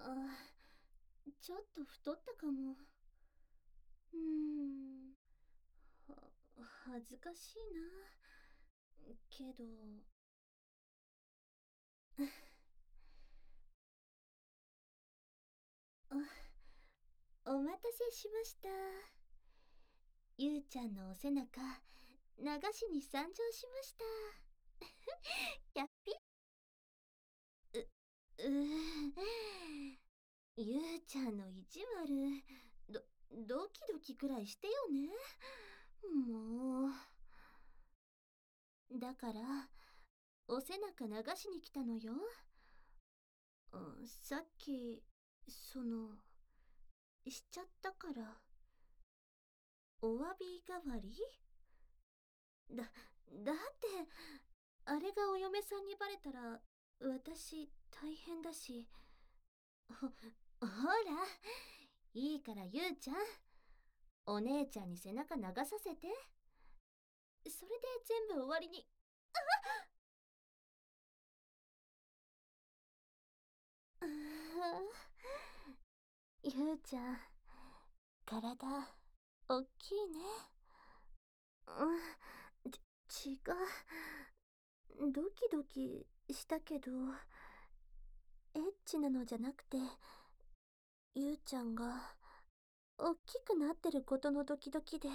ちょっと太ったかも。うーん、恥ずかしいな。けど、お待たせしました。ゆうちゃんのお背中、流しに参上しました。やっぴうゆうちゃんの意地悪、ドキドキくらいしてよね。もう。だから、お背中流しに来たのよ。さっき、しちゃったから。お詫び代わりだって、あれがお嫁さんにバレたら、私、大変だし。ほら、いいからゆうちゃん、お姉ちゃんに背中流させて。それで全部終わりに。うゆうちゃん、体、おっきいね。違う。ドキドキしたけど、エッチなのじゃなくて、ゆうちゃんが、おっきくなってることのドキドキで、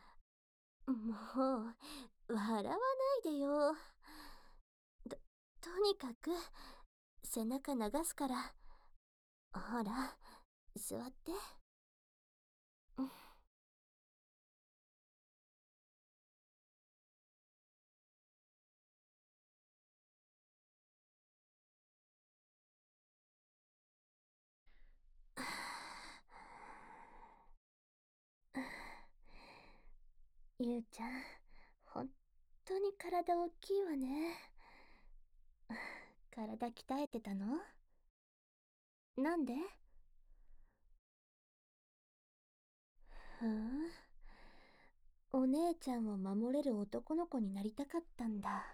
もう、笑わないでよ。と、とにかく、背中流すから。ほら、座って。ゆうちゃん、ほんとに体大きいわね。体鍛えてたの？なんで？ふん。お姉ちゃんを守れる男の子になりたかったんだ。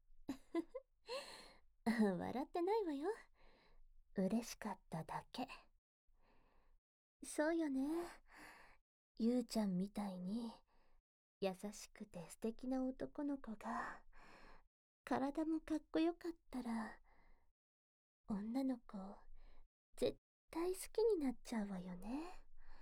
笑ってないわよ。嬉しかっただけ。そうよね。ゆうちゃんみたいに優しくて素敵な男の子が体もかっこよかったら女の子絶対好きになっちゃうわよね。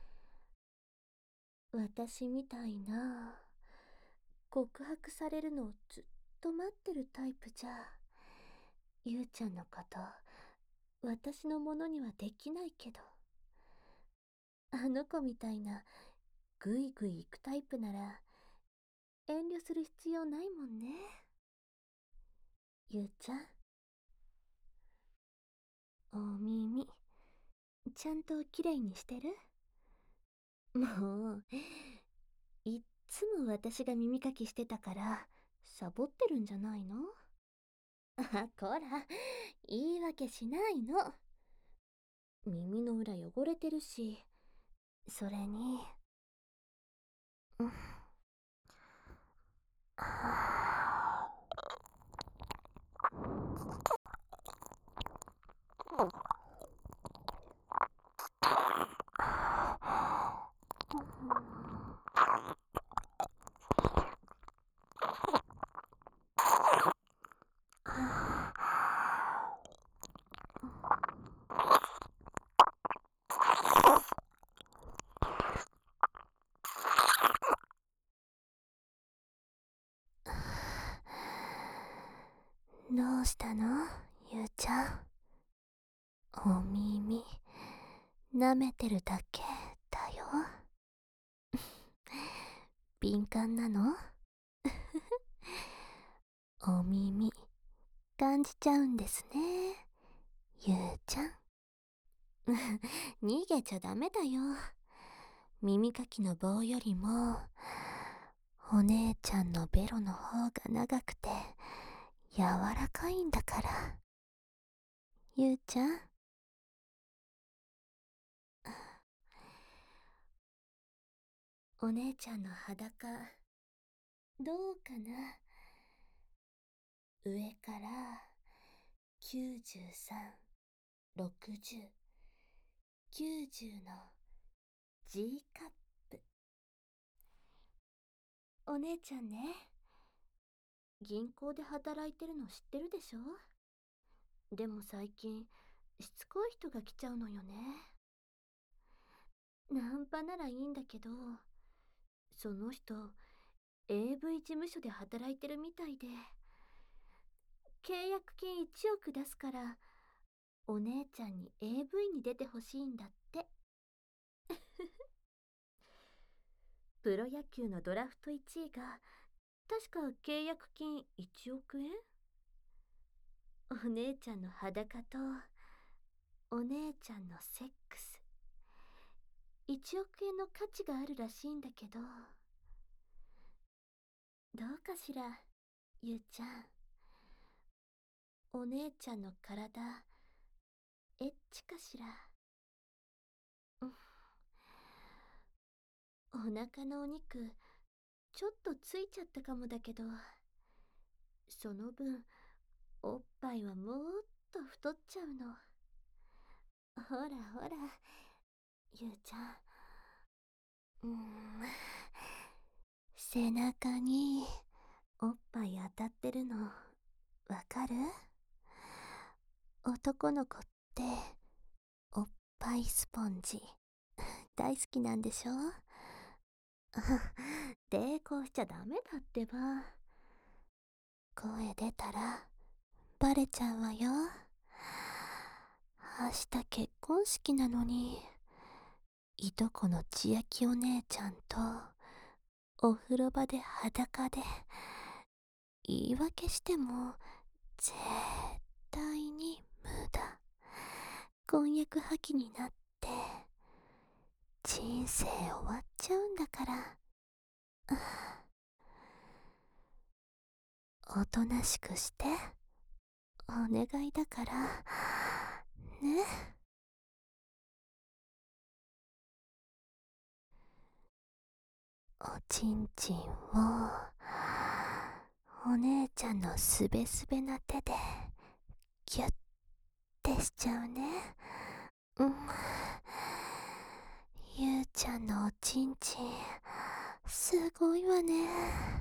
私みたいな告白されるのをずっと待ってるタイプじゃゆうちゃんのこと私のものにはできないけど、あの子みたいなぐいぐい行くタイプなら遠慮する必要ないもんね。ゆうちゃん、お耳ちゃんときれいにしてる？もういっつも私が耳かきしてたからサボってるんじゃないの？こら、言い訳しないの。耳の裏汚れてるし、それに、うん、どうしたのゆうちゃん。お耳、舐めてるだけだよ。敏感なの？お耳、感じちゃうんですね。ゆうちゃん。逃げちゃダメだよ。耳かきの棒よりも、お姉ちゃんのベロの方が長くて、柔らかいんだから。ゆうちゃん。お姉ちゃんの裸、どうかな？上から93、60、 90の G カップ。お姉ちゃんね、銀行で働いてるの知ってるでしょ？でも最近しつこい人が来ちゃうのよね。ナンパならいいんだけど、その人 AV 事務所で働いてるみたいで、契約金1億出すからお姉ちゃんに AV に出てほしいんだって。プロ野球のドラフト1位が確か契約金1億円。お姉ちゃんの裸とお姉ちゃんのセックス、1億円の価値があるらしいんだけど、どうかしら、ゆうちゃん。お姉ちゃんの体エッチかしら。うん、お腹のお肉ちょっとついちゃったかもだけど、その分おっぱいはもっと太っちゃうの。ほらほら、ゆうちゃん。背中におっぱい当たってるのわかる？男の子っておっぱいスポンジ大好きなんでしょ？抵抗しちゃダメだってば。声出たらバレちゃうわよ。明日結婚式なのに、いとこの千秋お姉ちゃんとお風呂場で裸で、言い訳しても絶対に無駄。婚約破棄になって人生終わっちゃうんだから。おとなしくして、お願いだからね。おちんちんをお姉ちゃんのすべすべな手でギュッてしちゃうね。ゆうちゃんのおちんちんすごいわね。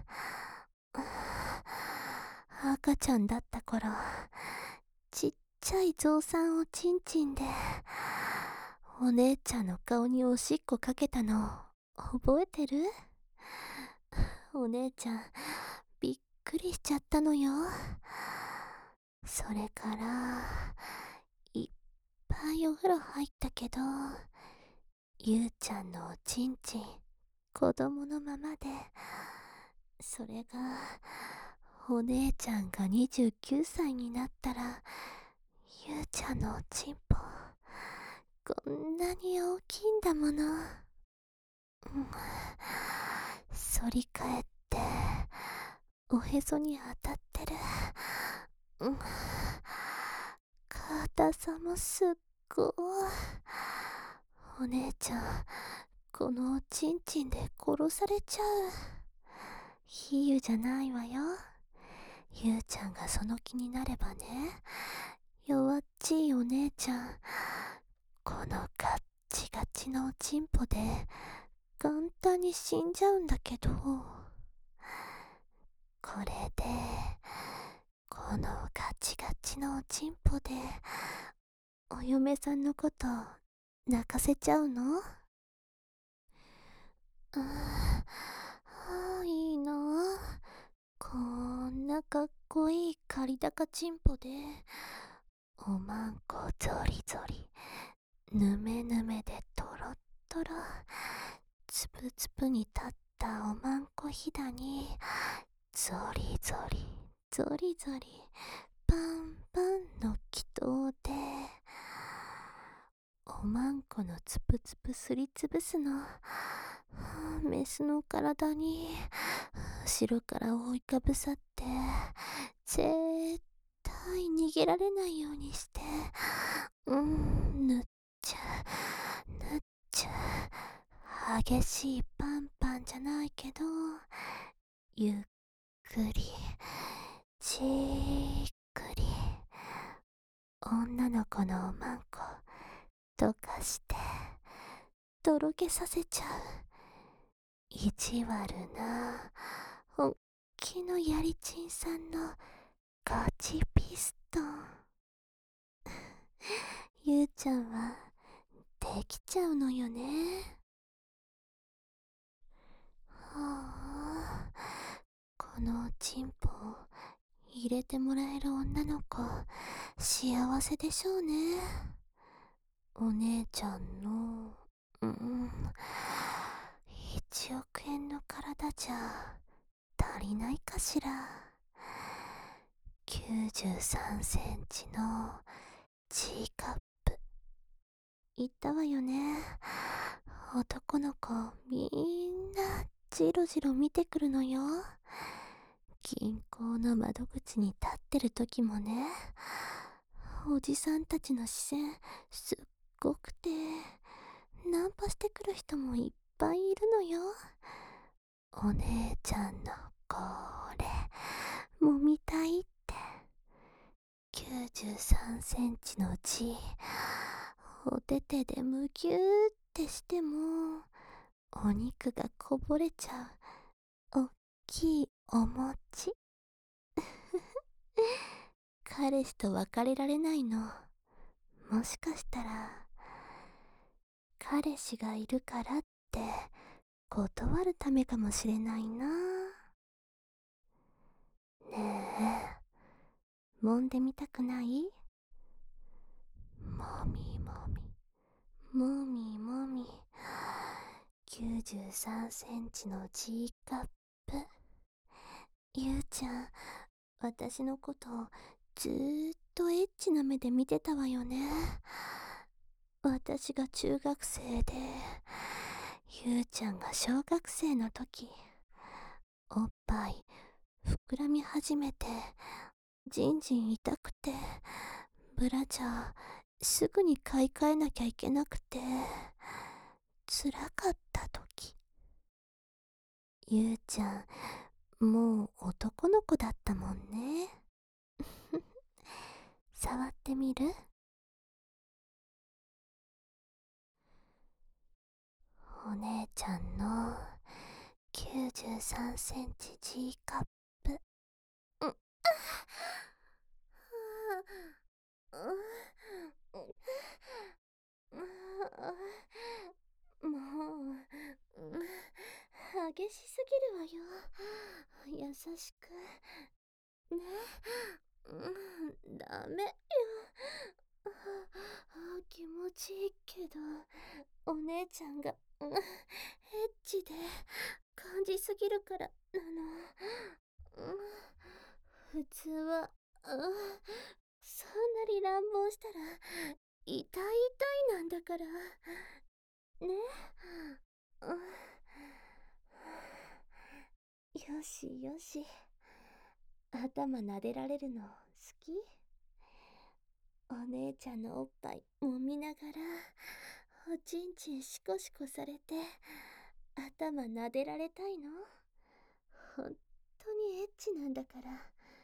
赤ちゃんだった頃、ちっちゃいゾウさんおちんちんでお姉ちゃんの顔におしっこかけたの覚えてる？お姉ちゃんびっくりしちゃったのよ。それからいっぱいお風呂入ったけど、ゆうちゃんのおちんちん子供のままで、それがお姉ちゃんが29歳になったら、ゆうちゃんのおちんぽこんなに大きいんだもの。反り返っておへそに当たってる。硬さもすっごい。お姉ちゃんこのおちんちんで殺されちゃう。比喩じゃないわよ。ゆうちゃんがその気になればね、弱っちいお姉ちゃんこのガッチガチのおちんぽで簡単に死んじゃうんだけど、これでこのガチガチのおちんぽでお嫁さんのこと泣かせちゃうの？いいな。こんなかっこいい借高ちんぽでおまんこゾリゾリ、ぬめぬめでとろっとろ、つぶつぶに立ったおまんこひだにゾリゾリゾリゾリパンパンの祈祷でおまんこのつぶつぶすりつぶすの。メスの体に後ろから覆いかぶさって、絶対逃げられないようにして、ぬっちゃぬっちゃ、激しいパンパンじゃないけど、ゆっくりじっくり女の子のおまんこ溶かしてとろけさせちゃう。意地悪なおっきのやりちんさんのガチピストン。ゆうちゃんはできちゃうのよね。はあ、このおちんぽを入れてもらえる女の子、幸せでしょうね。お姉ちゃんの、1億円の体じゃ足りないかしら。93センチの G カップ。言ったわよね。男の子みんなじろじろ見てくるのよ。銀行の窓口に立ってる時もね、おじさんたちの視線すっごくて、ナンパしてくる人もいっぱいいるのよ。お姉ちゃんのこれもみたいって。93センチの G、 お手手でむぎゅーってしてもお肉がこぼれちゃうおっきいお餅。彼氏と別れられないの、もしかしたら彼氏がいるからって断るためかもしれないな。ねえ、揉んでみたくない？もみもみもみもみ。93センチの G カップ。ゆうちゃん、私のことずーっとエッチな目で見てたわよね。私が中学生でゆうちゃんが小学生の時、おっぱい膨らみ始めてじんじん痛くて、ブラジャーすぐに買い替えなきゃいけなくて辛かった時、ゆうちゃんもう男の子だったもんね。触ってみる？お姉ちゃんの93センチ G カップ。うん。もう、激しすぎるわよ。優しく。ね。ダメよ。気持ちいいけど、お姉ちゃんが、エッチで感じすぎるから普通は、そんなに乱暴したら、痛い痛いなんだから。ね。よしよし。頭撫でられるの好き？お姉ちゃんのおっぱい揉みながら、おちんちんシコシコされて、頭撫でられたいの？本当にエッチなんだから。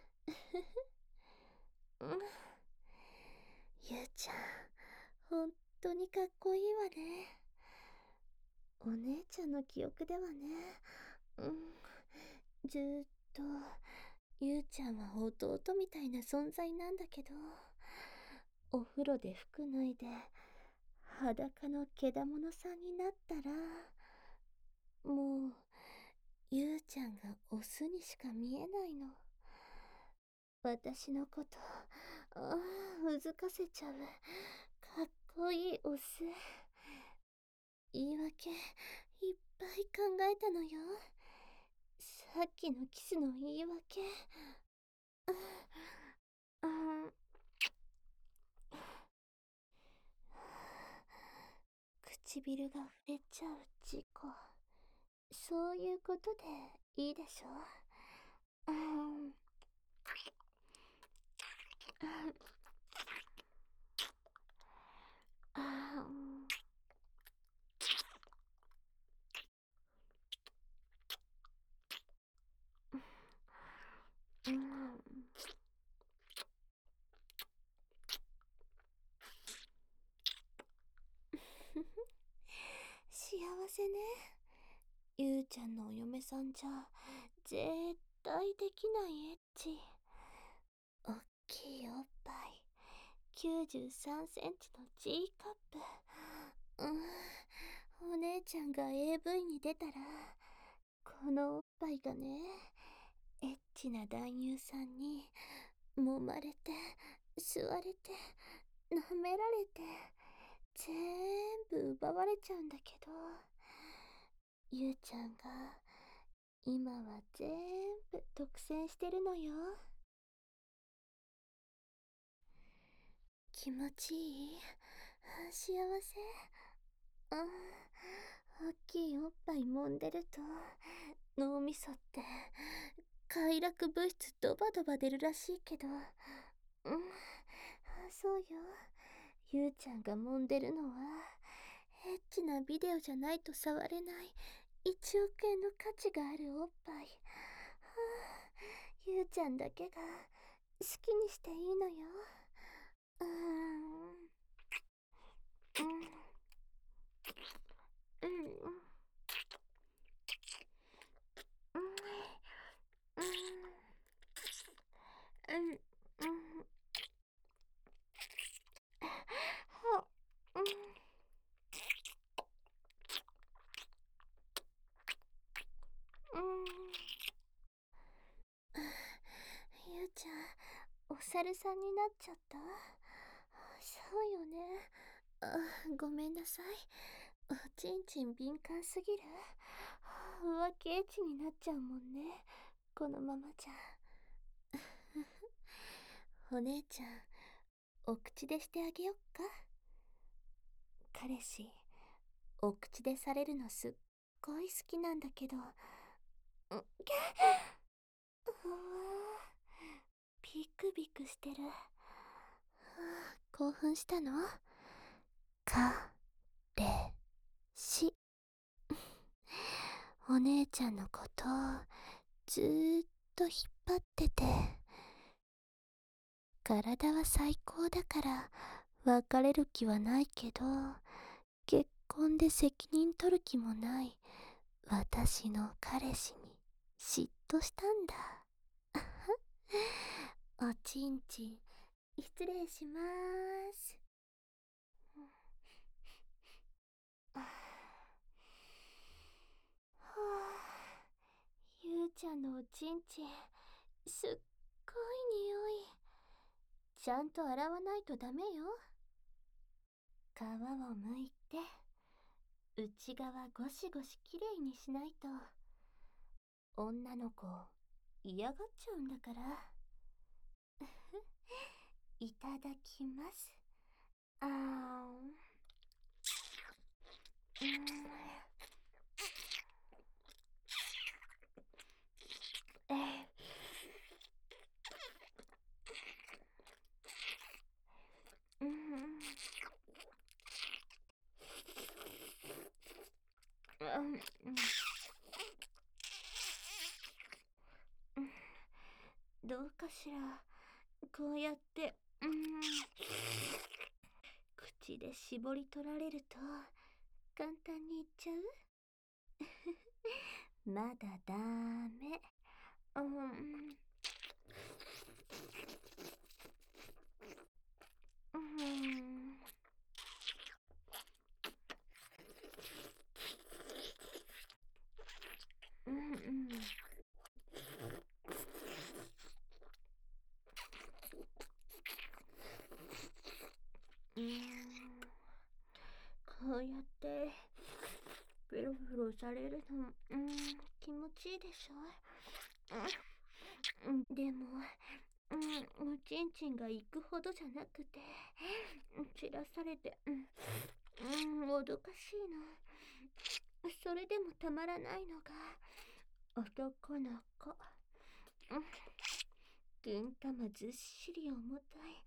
ゆうちゃん、本当にかっこいいわね。お姉ちゃんの記憶ではね、ずーっとゆうちゃんは弟みたいな存在なんだけど、お風呂で服脱いで裸のけだものさんになったら、もうゆうちゃんがオスにしか見えないの。私のこと、うずかせちゃうかっこいいオス。言い訳いっぱい考えたのよ。さっきのキスの言い訳。うん、唇が触れちゃう事故。そういうことでいいでしょ？うん。あー、うん。 せね。ゆうちゃんのお嫁さんじゃ絶対できないエッチ。おっきいおっぱい、93センチの G カップ。お姉ちゃんが AV に出たら、このおっぱいがね、エッチな男優さんに揉まれて、吸われて、舐められて、全部奪われちゃうんだけど、ゆうちゃんが今は全部独占してるのよ。気持ちいい？幸せ？大きいおっぱい揉んでると脳みそって快楽物質ドバドバ出るらしいけど、そうよ。ゆうちゃんが揉んでるのはエッチなビデオじゃないと触れない1億円の価値があるおっぱい。ゆうちゃんだけが好きにしていいのよ。うーん。うん。うん。うん。うん。うん。うん。うん。うん。ゆうちゃん、お猿さんになっちゃった？そうよね。ごめんなさい。おちんちん敏感すぎる。浮気エッチになっちゃうもんね。このままじゃ。お姉ちゃん、お口でしてあげよっか。彼氏、お口でされるのすっごい好きなんだけど。うわビクビクしてる。興奮したの？か、れ、し。お姉ちゃんのことずーっと引っ張ってて、体は最高だから別れる気はないけど、結婚で責任取る気もない私の彼氏に嫉妬したんだ。おちんちん、失礼しまーす。はあ、ゆうちゃんのおちんちん、すっごい匂い。ちゃんと洗わないとダメよ。皮を剥いて、内側ゴシゴシきれいにしないと、女の子嫌がっちゃうんだから。いただきます。あーん。えうん。どうかしら。こうやって、口で絞り取られると簡単にいっちゃう？まだダメ。うん。うん。うん。うん。こうやってペロペロされるの、気持ちいいでしょ？でも、おちんちんが行くほどじゃなくて、散らされて、もどかしいの。それでもたまらないのが、男の子。金玉ずっしり重たい。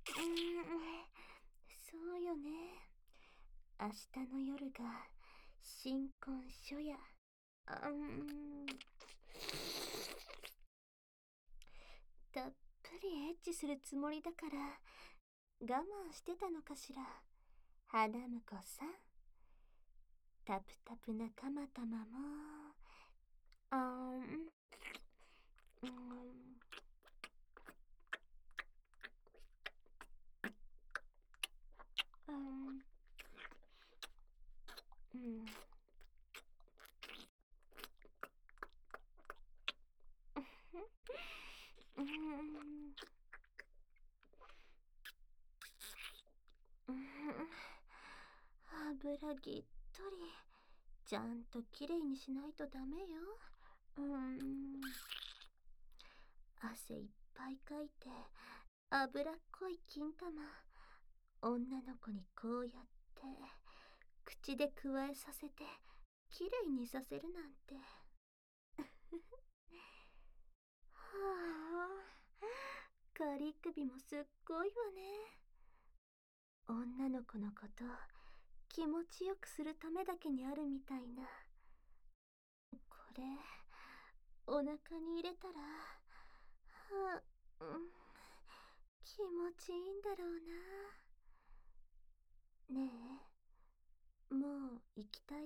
そうよね。明日の夜が新婚初夜。たっぷりエッチするつもりだから我慢してたのかしら、花婿さん。 タプタプなカマタマも、あーん、うん、うん、うん。うん、うん、油ぎっとり。ちゃんときれいにしないとダメよ。汗いっぱいかいて、脂っこい金玉。女の子にこうやって、口でくわえさせて、きれいにさせるなんて。はあ、カリ首もすっごいわね。女の子のこと気持ちよくするためだけにあるみたいな。これお腹に入れたら、はあ、気持ちいいんだろうな。ねえ、もう行きたい？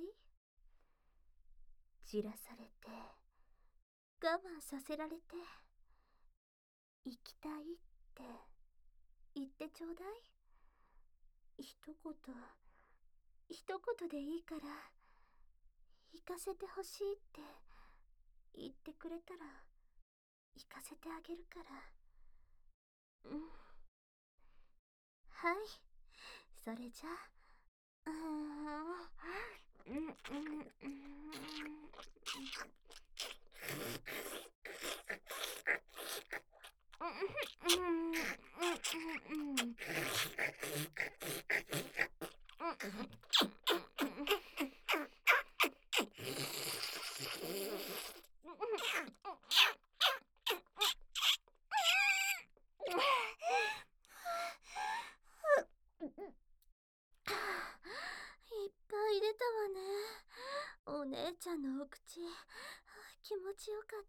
じらされて我慢させられて、行きたいって言ってちょうだい。一言一言でいいから行かせてほしいって言ってくれたら行かせてあげるから。うん、はい、それじゃあ、うん、うん、うん、うん、いっぱい出たわね。お姉ちゃんのお口、気持ちよかった。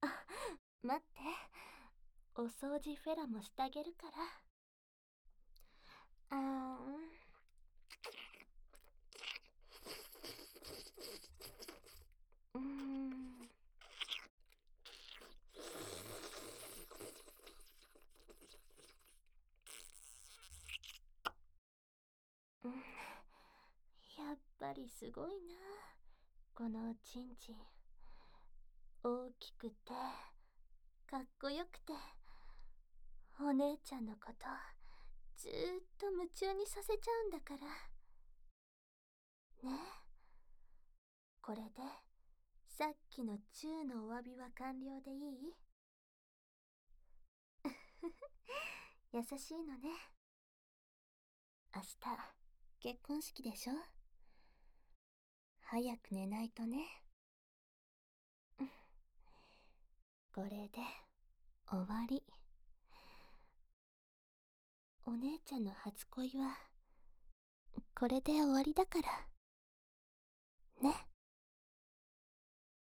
あ、待って。お掃除フェラもしてあげるから。あーん。うーん。うん、やっぱりすごいな。このおちんちん。大きくて、かっこよくて、お姉ちゃんのことずーっと夢中にさせちゃうんだから。ね。これでさっきのチューのお詫びは完了でいい？優しいのね。明日結婚式でしょ？早く寝ないとね。これで終わり。お姉ちゃんの初恋はこれで終わりだから。